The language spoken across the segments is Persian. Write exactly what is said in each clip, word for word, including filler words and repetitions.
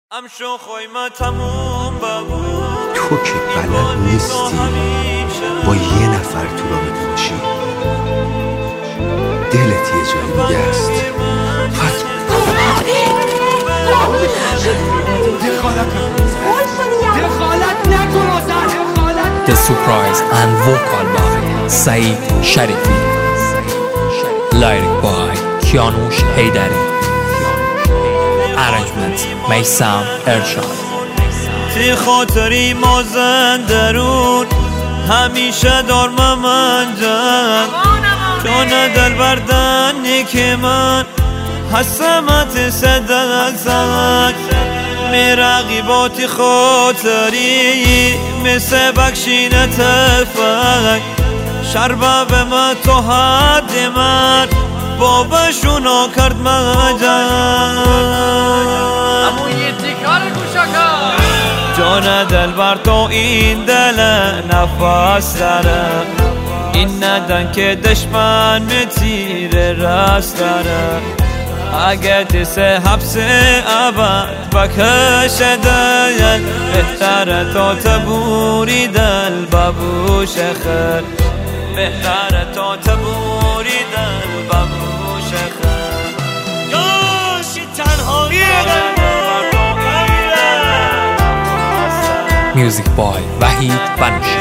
تو که بلد نیستی با یه نفر تو رابطه باشی، دلت یه جای دیگه است. پس دخالت نکن The Surprise and Vocal by Saeed Sharifi. Lyric by Kianush Haydari. Arrangement Meysam Ershad. تی خاطری مازندرون همیشه دارم من جان چون دل بردنی که من حسمت صدق زد میرقی باتی خاطری مثل بکشین تفک شربه به من تو حد من بابشونو کرد مجن امون یه تیکار گوشکا جان دل بر تو این دل نفس داره این ندن که دشمن می تیر راست داره اگه دست حبس ابد بکش دل بهتره تا تبوری دل ببوش خر بهتره تا تبوری دل ببوش خر یاشی تنهایی Music by Wahid Banushi.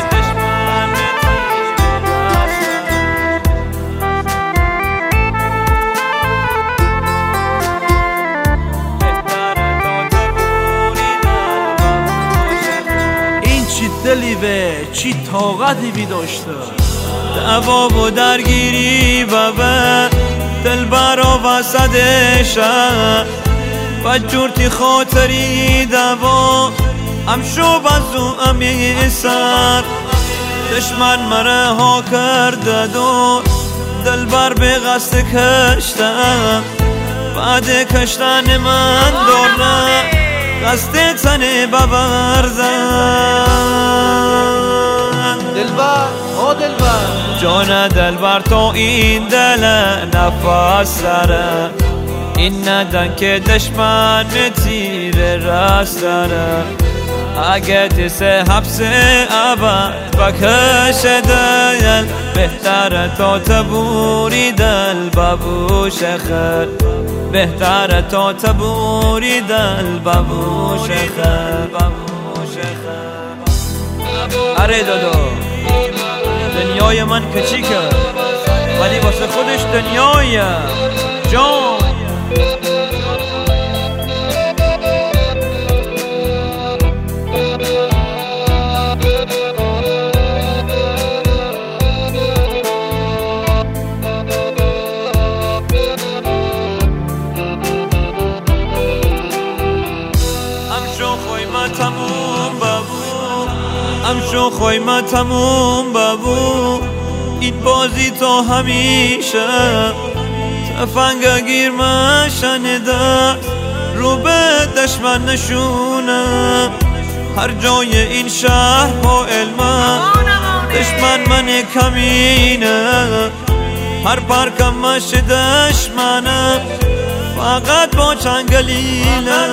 این چی دلی به چی طاقتی بی داشته دعوا و درگیری و به دل برا وسدشه و جورتی خاطری دعوا ام شو بازو امی سر دشمن مره ها کرده دو دل بر به قصد کشتم بعد کشتن من دارم قصد تنه ببرزم دلبر آ دلبر جان دلبر تو این دل نفس داره این ندن که دشمن می تیر راست داره اگه دست حبس ابد بکش دل بهتره تا تبوری دل ببوش خر بهتره تا تبوری دل ببوش خر ببوش خر اره دادا دنیای من کچیکه ولی واسه خودش دنیایه جان ام شو خوی ما تموم بابو این بازی تو همیشه تفنگ گیر من شنیده رو به دشمن نشونه هر جای این شهر با علمه دشمن من کمینه هر پرکم مش دشمنه فقط با چنگلینه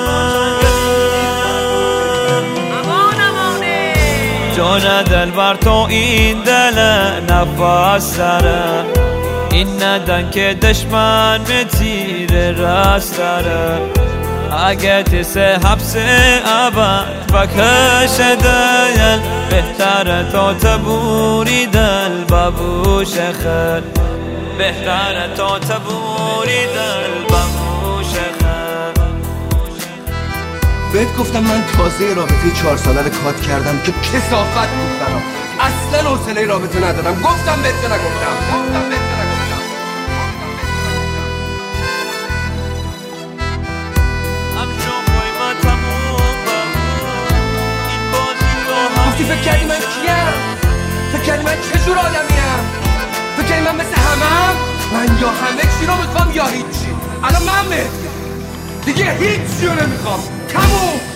جان دل بر تو این دل نفس داره این ندن که دشمن می تیر راست داره اگه دست حبس ابد بکش دل بهتره تا تبوری دل ببوش خر بهتره تا تبوری دل ببوش خر بهت گفتم من تازه رابطه چهار ساله رو کات کردم که کثافت بود برام اصلا حوصله رابطه ندارم گفتم بهت نگفتم گفتم بهت نگفتم گفتی فکر کردی من کیم؟ فکر کردی من چه جور آدمیم؟ فکر کردی من مثل همم؟ من یا همه چی رو میخوام یا هیچی الان من بهت دیگه هیچی رو نمیخوام تموم